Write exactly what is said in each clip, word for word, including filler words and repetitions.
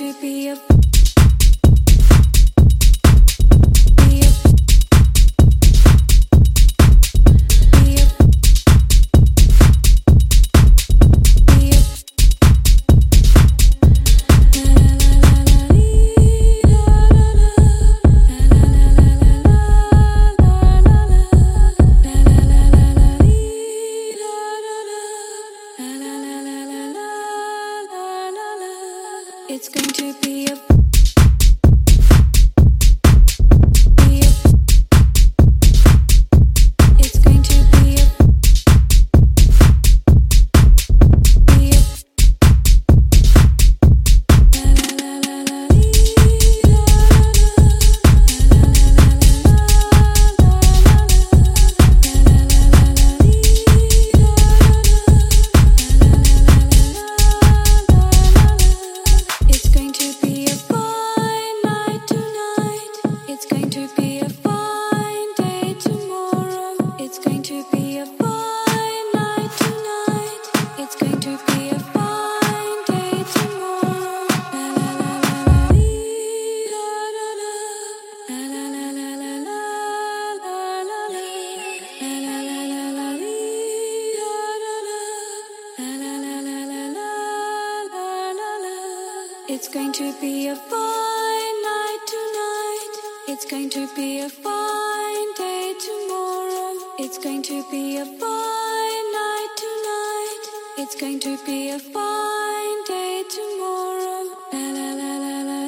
to be a It's going to be a It's going to be a fine night tonight. It's going to be a fine day tomorrow. It's going to be a fine night tonight. It's going to be a fine day tomorrow. La la la la la.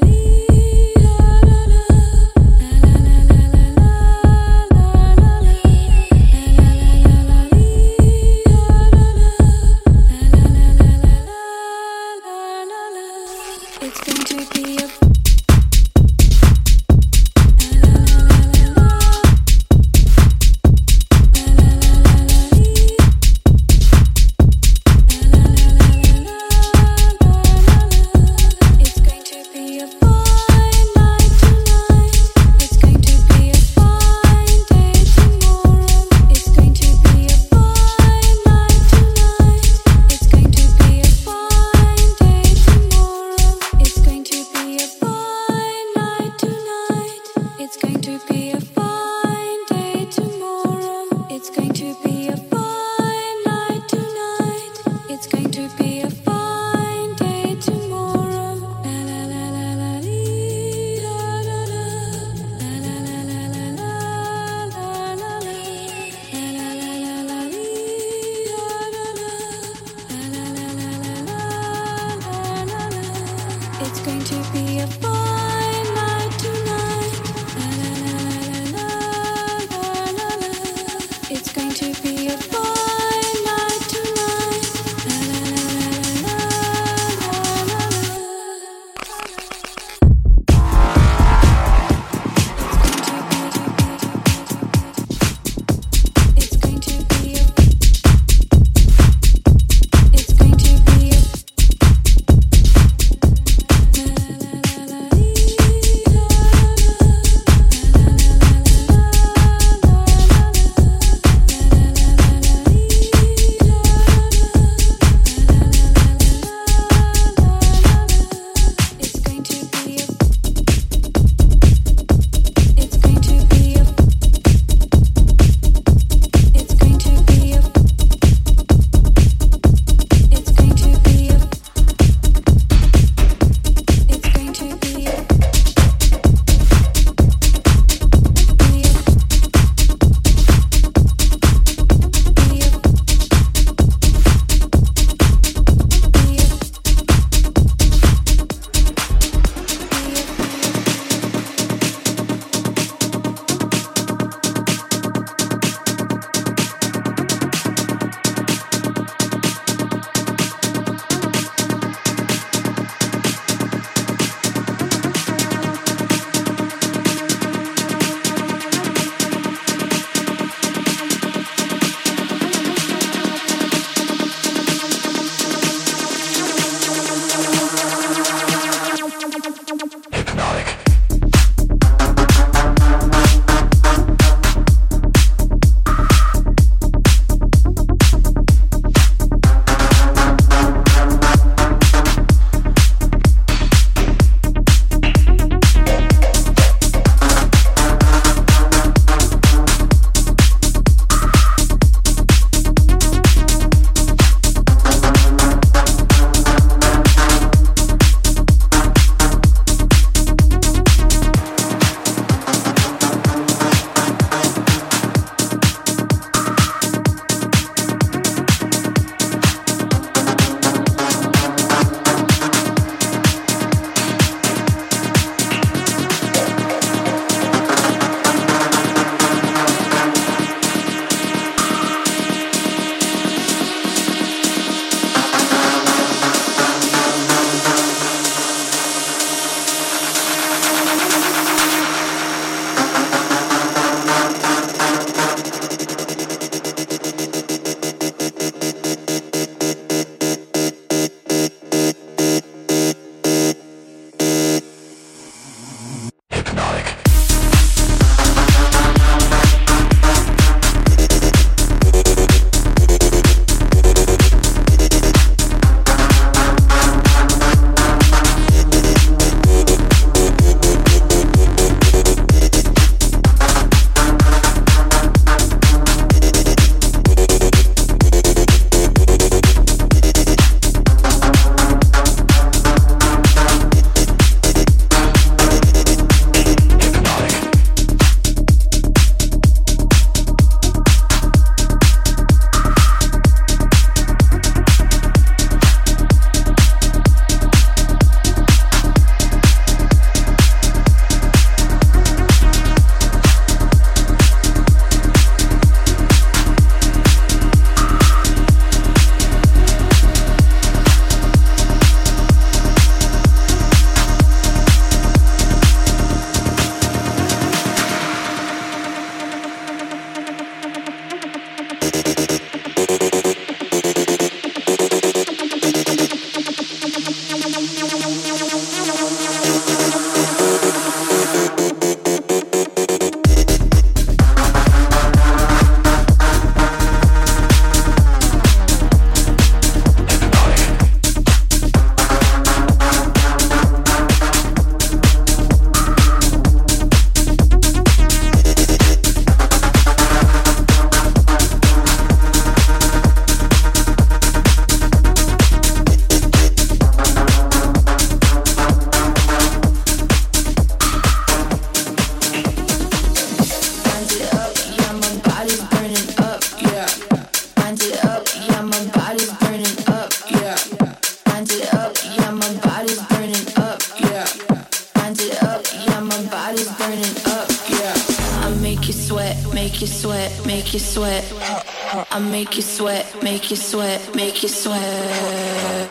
It's going to be a It's going to be a fine day tomorrow. It's going to be a fine night tonight. It's going to be a fine day tomorrow. La la la la la lee, la la la la la la la la la la la la la la la lee, la la la la la la la la la. It's going to be a fine night tonight. It's going to be a fine night tonight. It's going to be a It's going to be a you sweat, make you sweat. I make you sweat, make you sweat, make you sweat.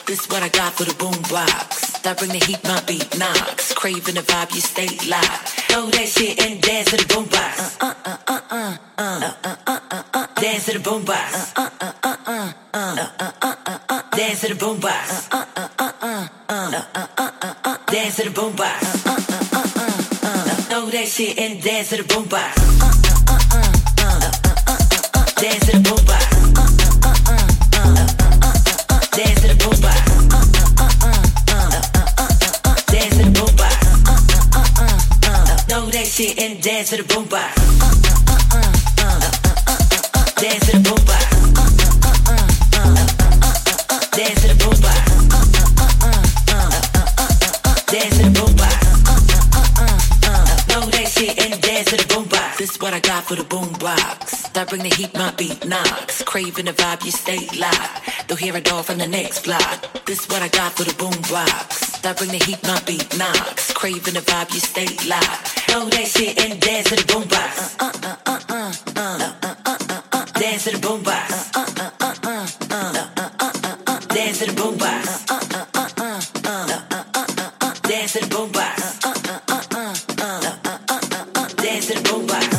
Bring the heat, my beat knocks. Craving the vibe, you stay live. Throw that shit and dance to the boombox. Uh uh uh uh uh uh uh uh uh. Dance to the boombox. Uh uh uh uh uh uh uh uh uh. Dance to the boombox. Uh uh uh uh uh uh uh uh. Dance to the boombox. Uh uh uh uh uh. Throw that shit and dance to the boombox. Uh uh uh uh uh uh uh. Dance to the boombox. Uh uh uh uh uh uh. Dance to the boombox. Uh uh uh uh uh. Dance to the boombox. Uh uh uh uh. Throw that shit and dance to the boombox. Uh uh uh uh uh. Dance to the boombox. Uh uh uh uh. Dance to the boombox. Uh uh uh uh. Dance to the boombox. Uh uh uh uh. Throw that shit and dance to the boombox. This what I got for the boombox. I bring the heat, my beat knocks. Craving the vibe, you stay locked. They'll hear it all from the next block. This what I got for the boombox. I bring the heat, my beat knocks. Craving the vibe, you stay locked. Throw that shit and dance to the boombox. Uh uh uh uh uh uh uh uh. Dance to the boombox. Uh uh uh uh uh uh uh uh. Dance to the boombox. Uh uh uh uh uh uh uh. Dance to the boombox. Uh uh uh uh uh uh uh. Dance to the boombox.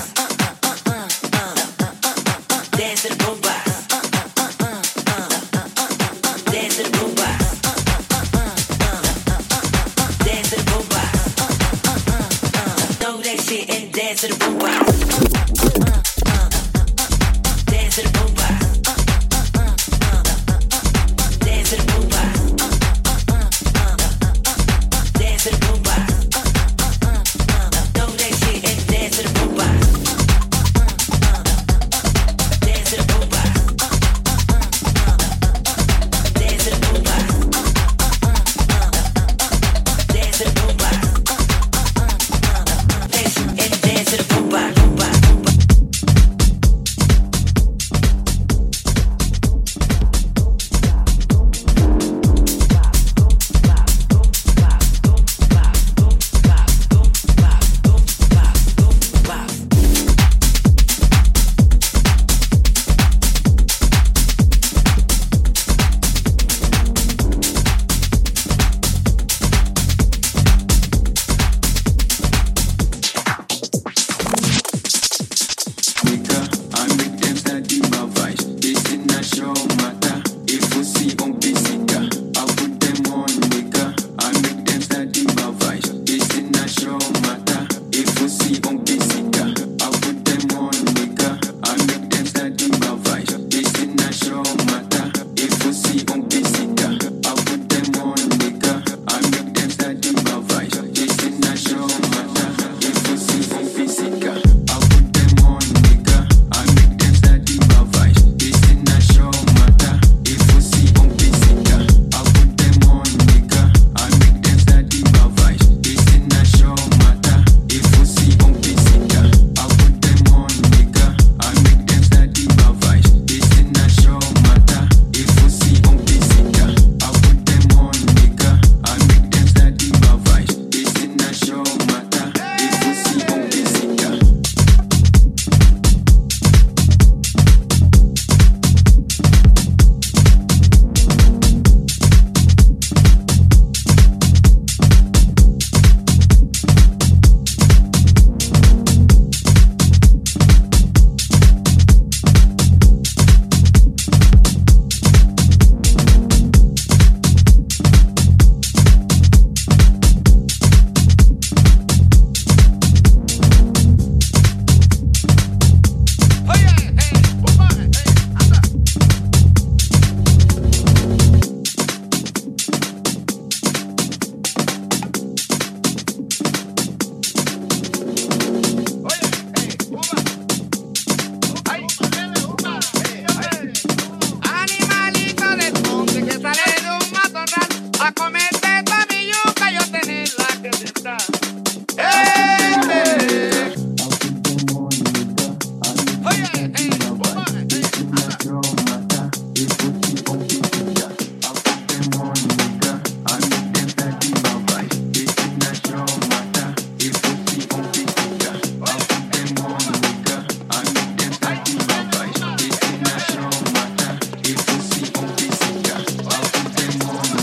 Dance to the boombox. Dance to the boombox. Dance to the boombox. Throw that shit and dance to the boombox. Dance to the boombox. Dance to the boombox. Dance to the boombox. Throw that shit and dance to the boombox. Dance to the boombox. Dance to the boombox. Dance to the boombox. Dance and dance to the boombox.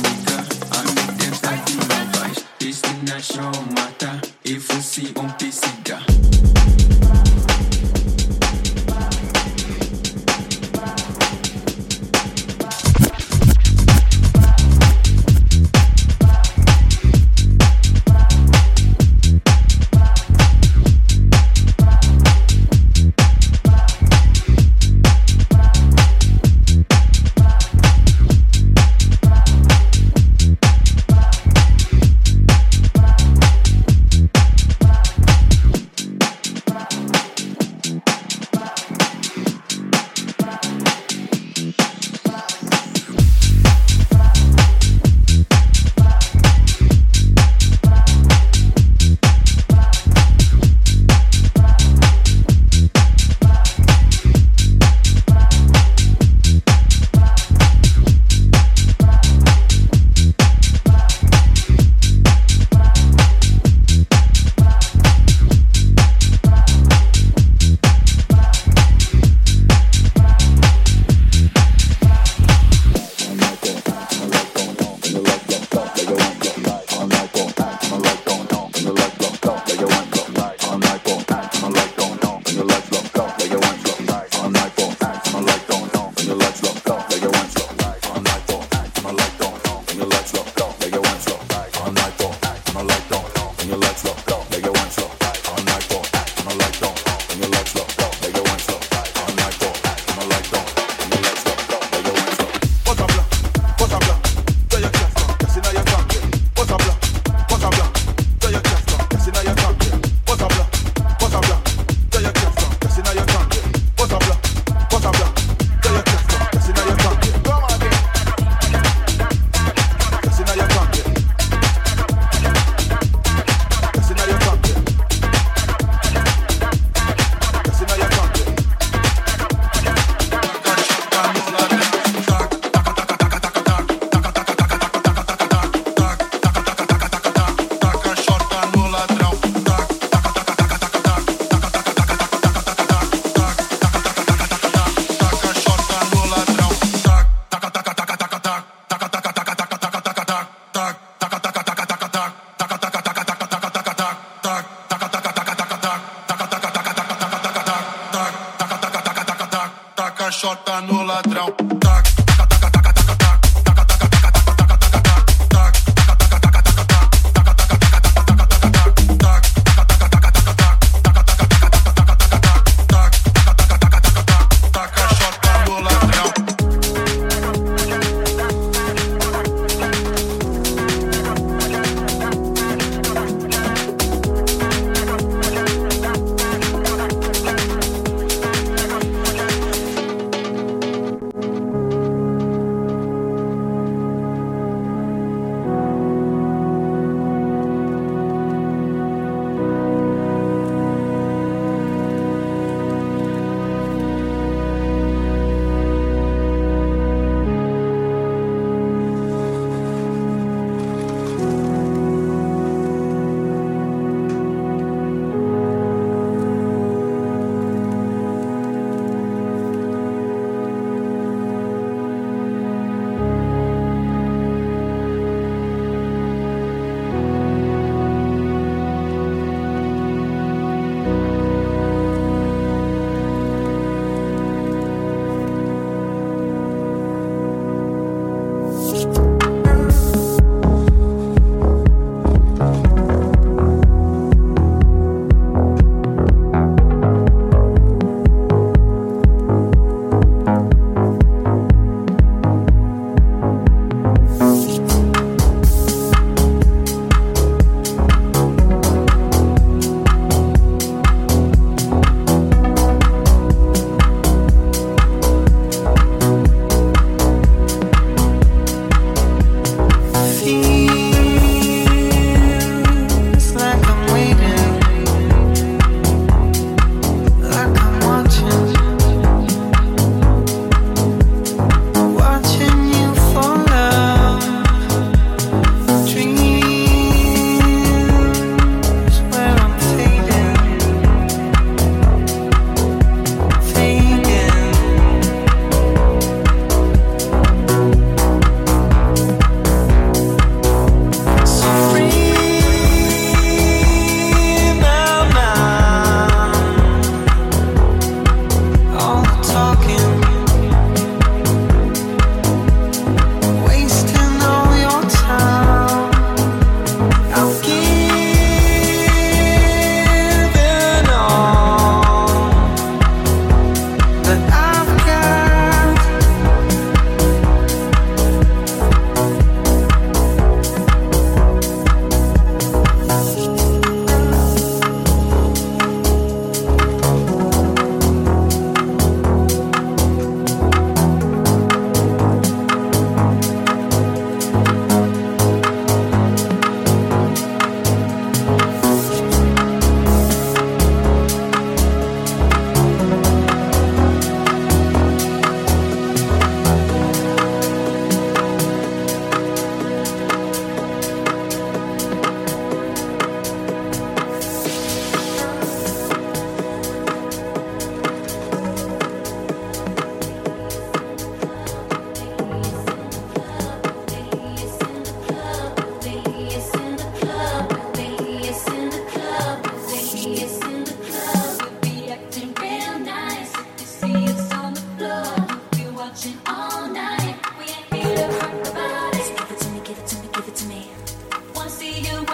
show mata. E fosse um psico.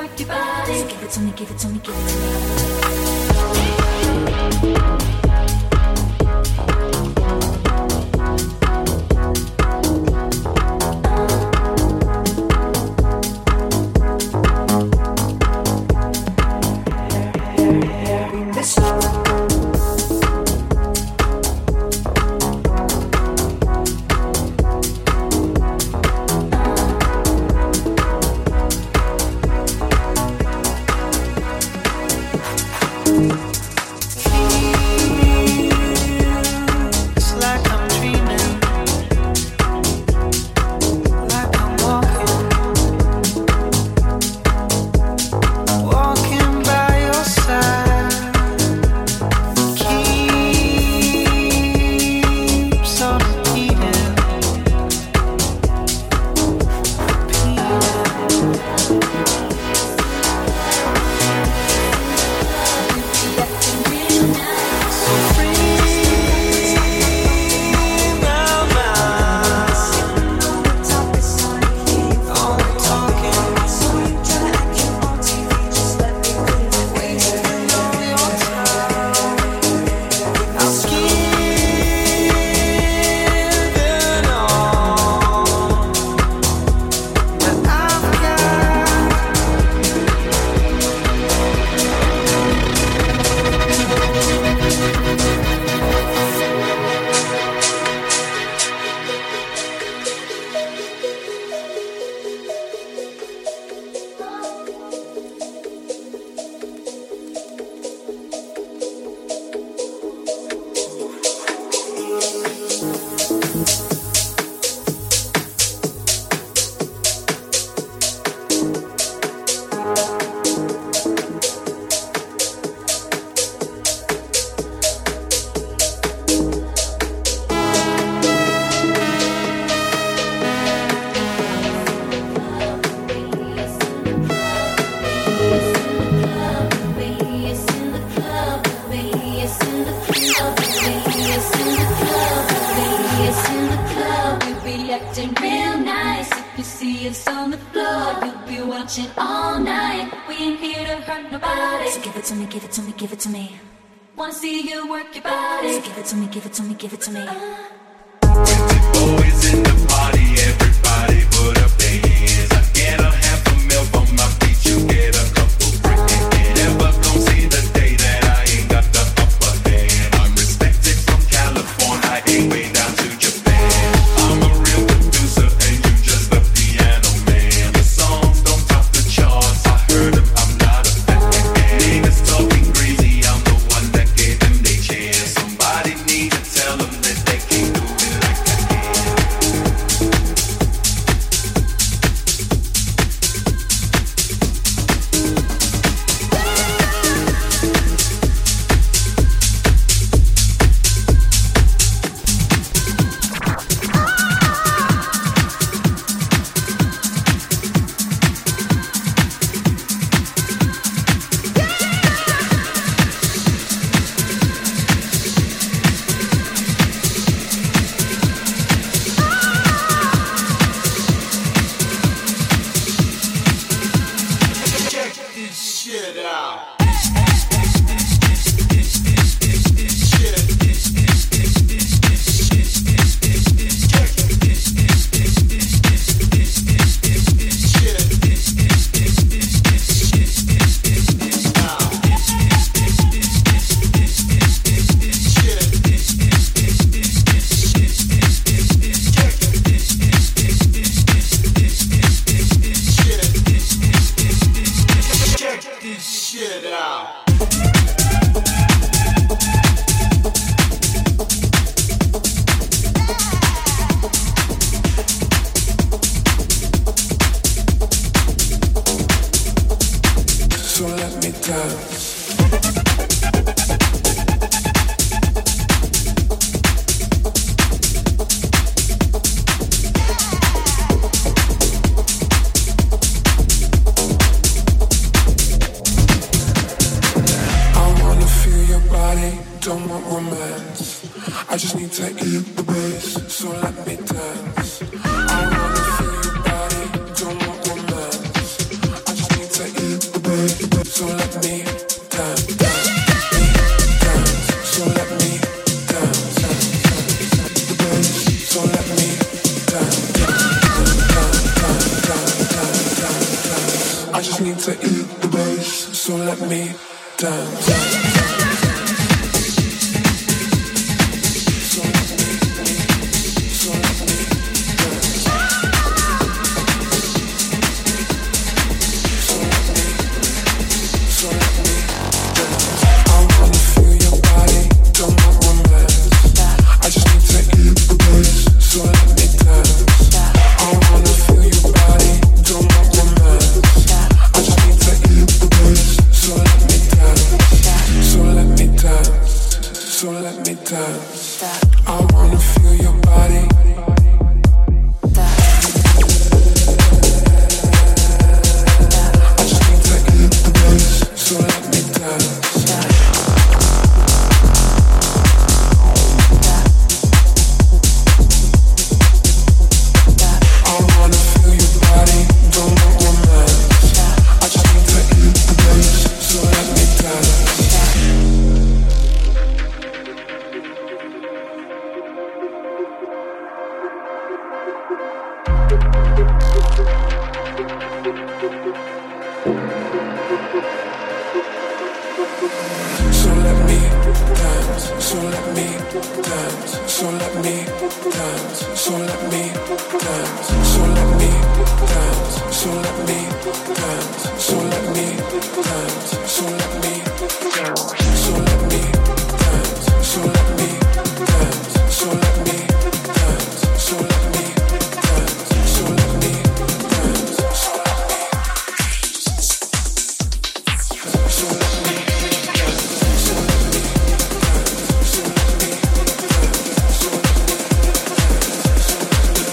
work your body. So give it to me, give it to me, give it to me. I wanna feel your body, don't want romance. I just need to eat eat the bass, so let me dance.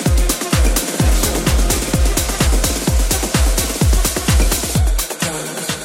Dance.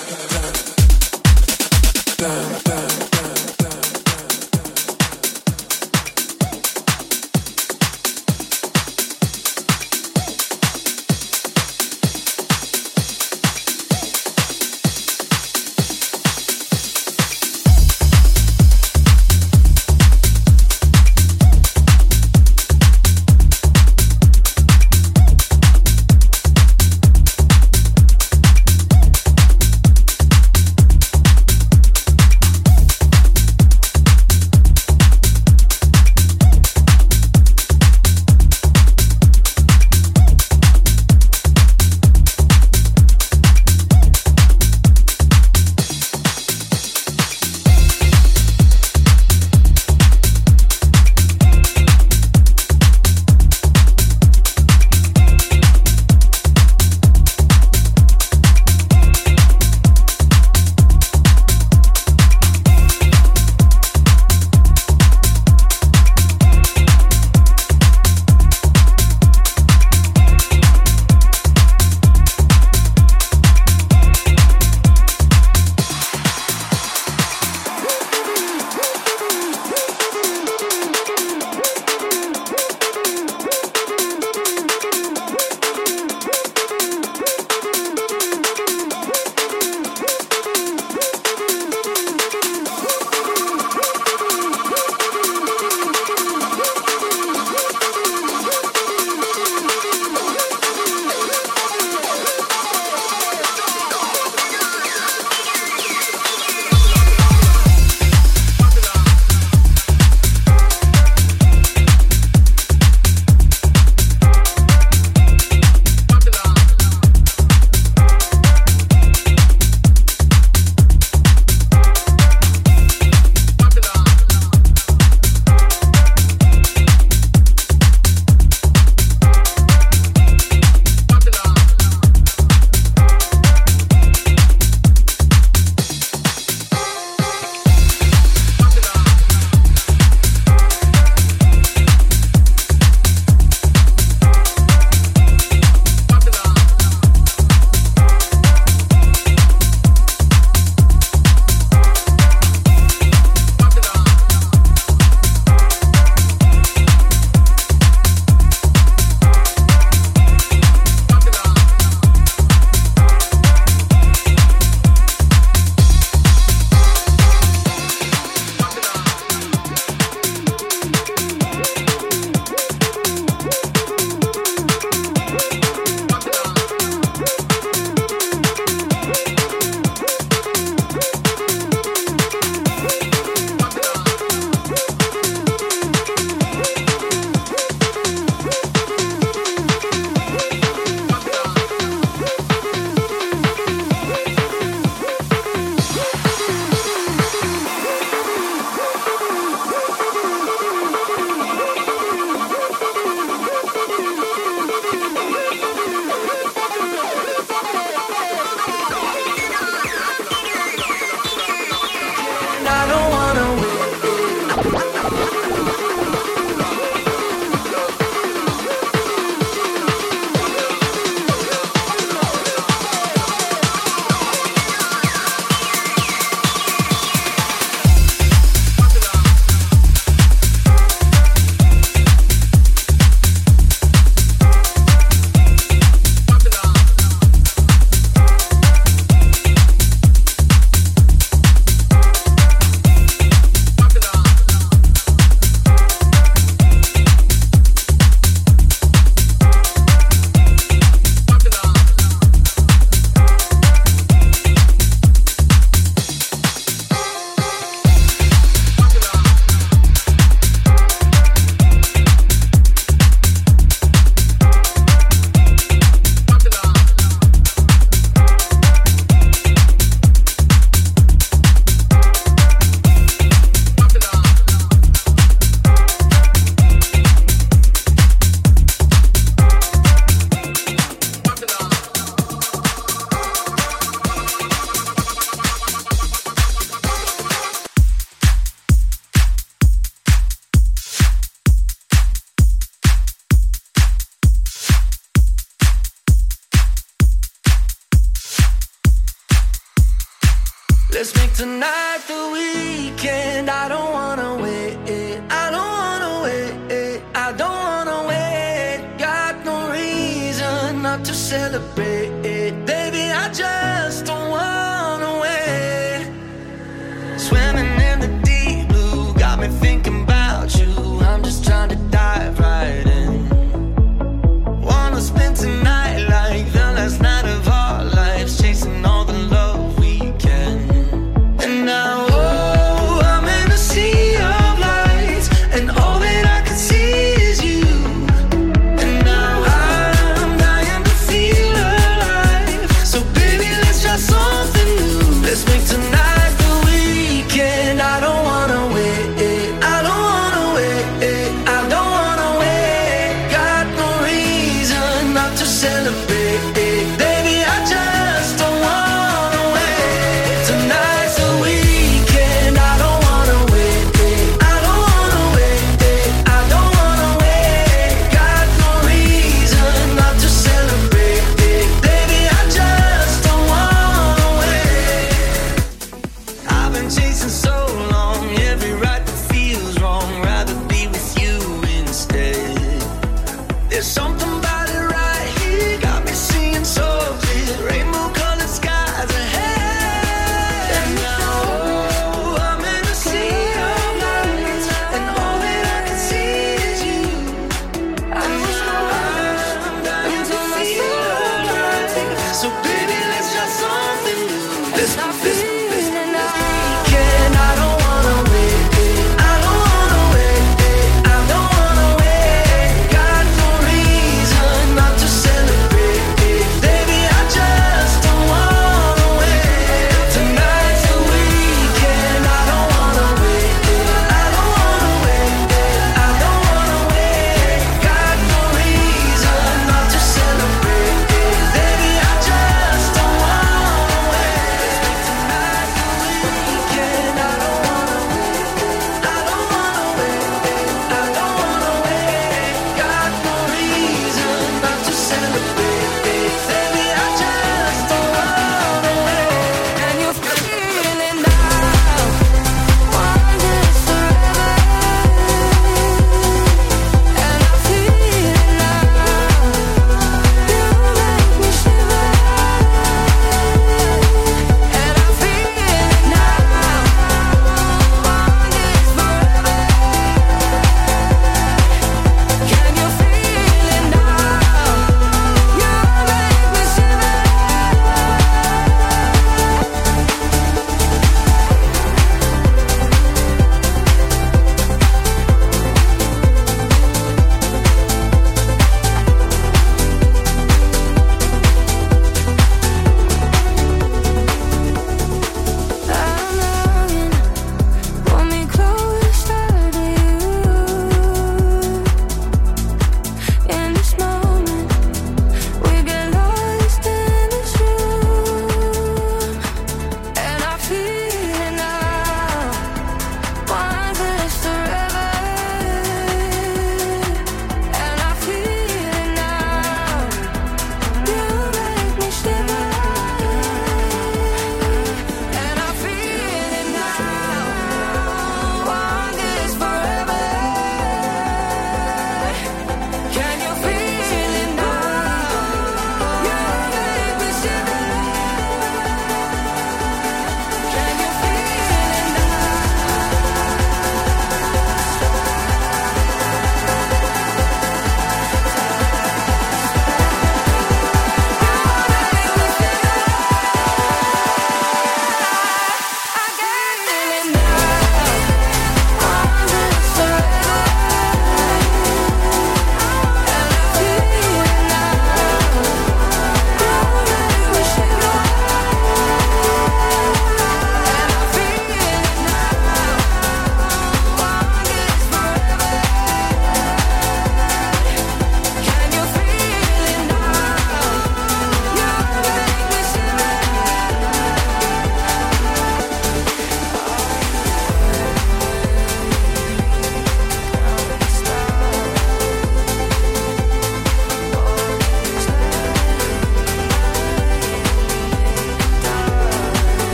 Let's make tonight the weekend. I don't wanna wait, I don't wanna wait, I don't wanna wait. Got no reason not to celebrate, baby, I just don't wanna wait. Swimming in the deep blue, got me thinking about you. I'm just trying to dive right in. Wanna spend tonight like the last night of our lives, chasing all the love we can. And now, oh, I'm in a sea of lights, and all that I can see is you. And now I'm dying to feel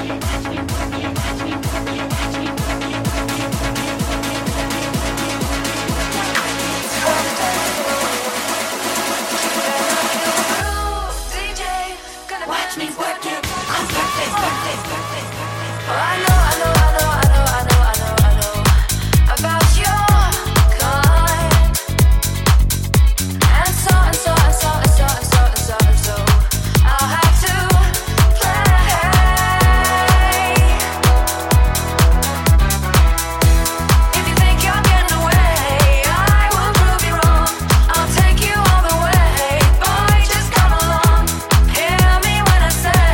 I'll take you all the way, boy, just come along. Hear me when I say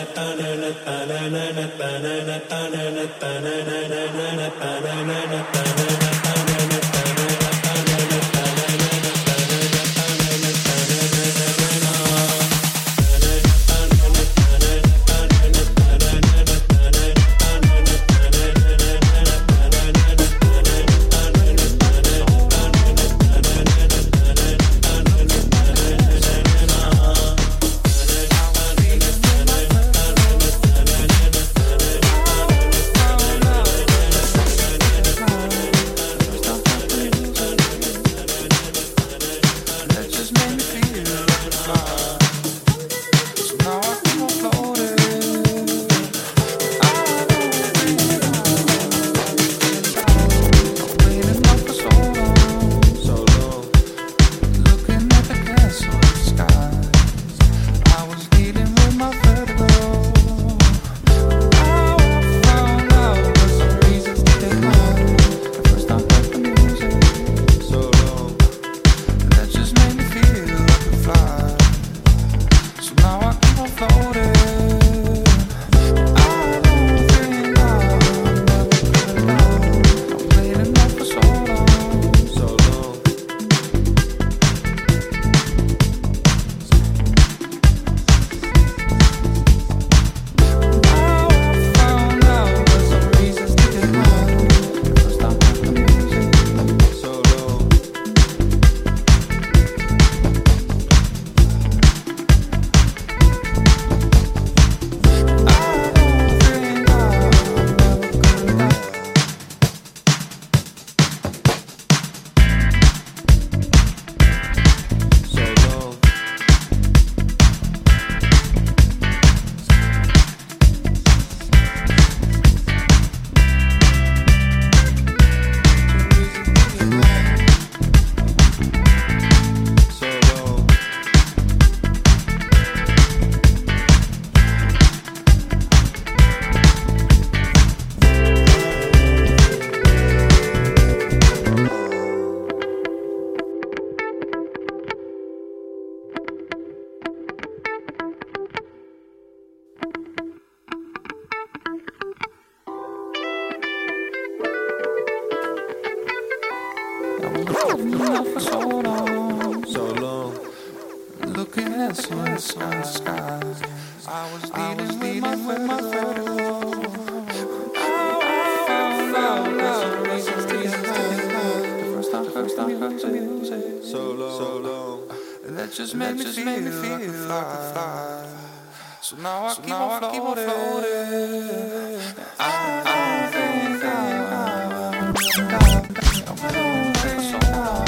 For so long, so long, looking at the sky, sky. I was dealing with my vertigo. Now I found out there's some reasons to get high. The first time, first time, first time, music. So long, so long. That just made me feel like a fly. So now I keep on floating. I don't think I'm so long.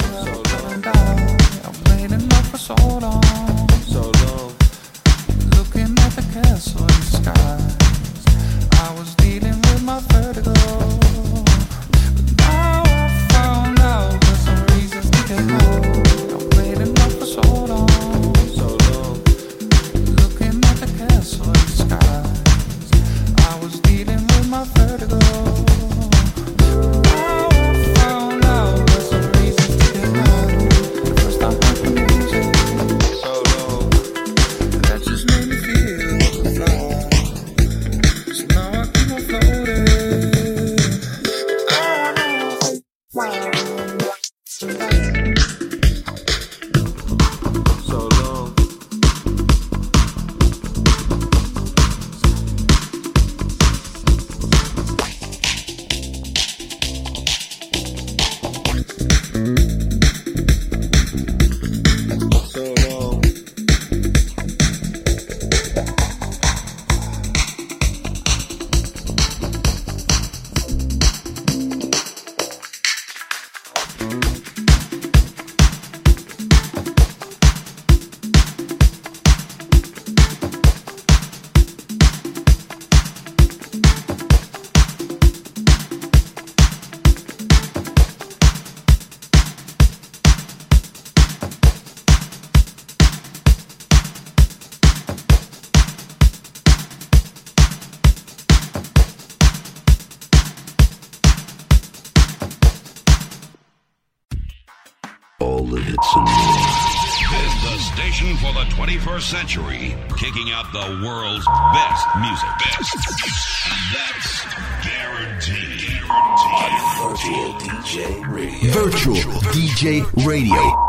I've waited up for so long, so long, looking at the castle in the sky. I was dealing with my vertigo, but now I found out there's some reasons to get high. I've waited up for so long, so long, looking at the castle in the sky. I was dealing with my vertigo. All the hits and more. station for the twenty-first century, kicking out the world's best music. Best. And that's guaranteed. Virtual D J Radio. Virtual D J Radio.